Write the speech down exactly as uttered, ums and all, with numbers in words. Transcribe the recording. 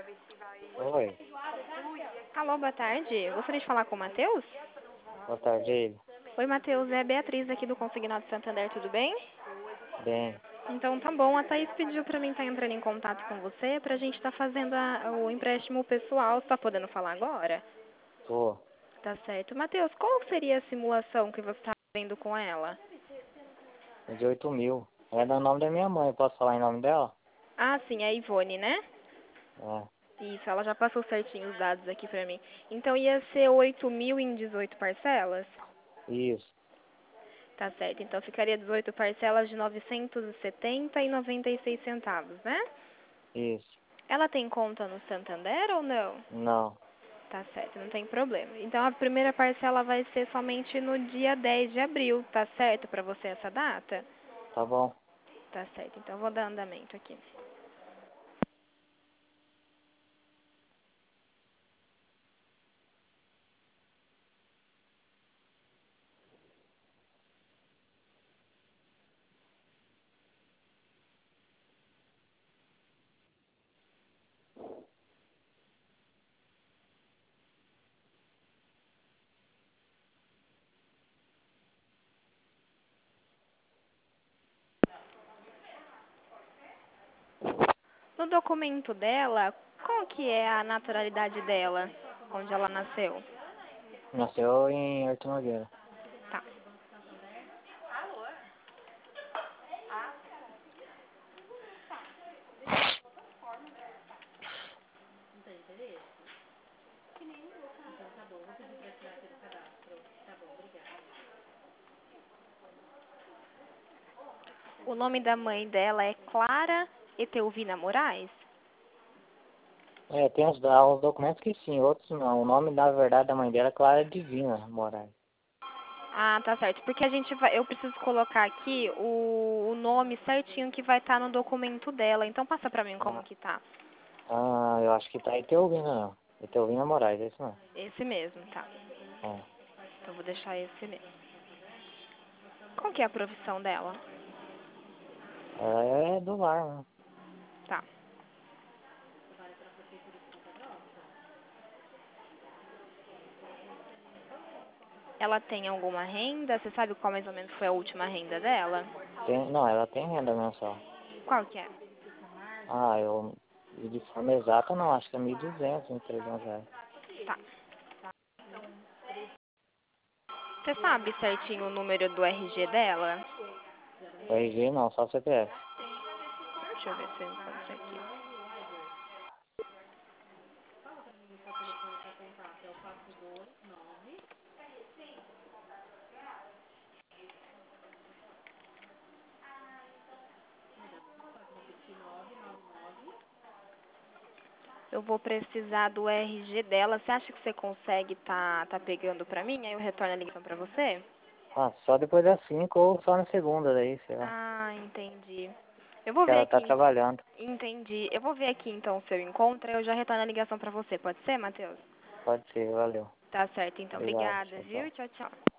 Oi, Alô, boa tarde. Gostaria de falar com o Matheus? boa tarde. Oi, Matheus. É a Beatriz aqui do Consignado Santander, tudo bem? Bem, Então tá bom. A Thaís pediu pra mim estar entrando em contato com você pra gente estar fazendo a- o empréstimo pessoal. Você tá podendo falar agora? tô. Tá certo. Matheus, qual seria a simulação que você tá fazendo com ela? É de oito mil. É do nome da minha mãe, posso falar em nome dela? Ah, sim, é a Ivone, né? É, Isso, ela já passou certinho os dados aqui pra mim. Então ia ser oito mil em dezoito parcelas? isso, Tá certo, então ficaria dezoito parcelas de novecentos e setenta e noventa e seis centavos, né? isso. Ela tem conta no Santander ou não? Não, Tá certo, não tem problema. Então a primeira parcela vai ser somente no dia dez de abril, tá certo pra você essa data? tá bom. Tá certo, então eu vou dar andamento aqui. No documento dela, qual que é a naturalidade dela, onde ela nasceu? Nasceu em Horto Nogueira. Tá. O nome da mãe dela é Clara Etelvina Moraes? É, tem uns, da- uns documentos que sim, outros não. O nome, na verdade, da mãe dela é Clara Divina Moraes. Ah, tá certo. Porque a gente vai, eu preciso colocar aqui o, o nome certinho que vai estar no documento dela. Então passa pra mim como Ah, que tá. ah, eu acho que tá Etelvina, não. Etelvina Moraes, é isso não. Esse mesmo, tá. É. Então eu vou deixar esse mesmo. Qual que é a profissão dela? Ela é do lar, né? Tá. Ela tem alguma renda? Você sabe qual mais ou menos foi a última renda dela? Tem, não, ela tem renda mensal. Qual que é? Ah, eu, de forma exata não, acho que é mil e duzentos, mil e trezentos reais. Tá. Você sabe certinho o número do R G dela? O R G não, só o C P F. Deixa eu ver se eu encontro aqui. Eu vou precisar do R G dela. Você acha que você consegue tá, tá pegando pra mim? Aí eu retorno a ligação pra você? Ah, só depois das cinco ou só na segunda daí, sei lá. Ah, entendi. Eu vou Que ver ela tá aqui. trabalhando. Entendi. Eu vou ver aqui então se eu encontro. Eu já retorno a ligação pra você. Pode ser, Matheus? Pode ser, valeu. Tá certo, então. Obrigado, Obrigada, tchau, viu? tchau. Tchau, tchau.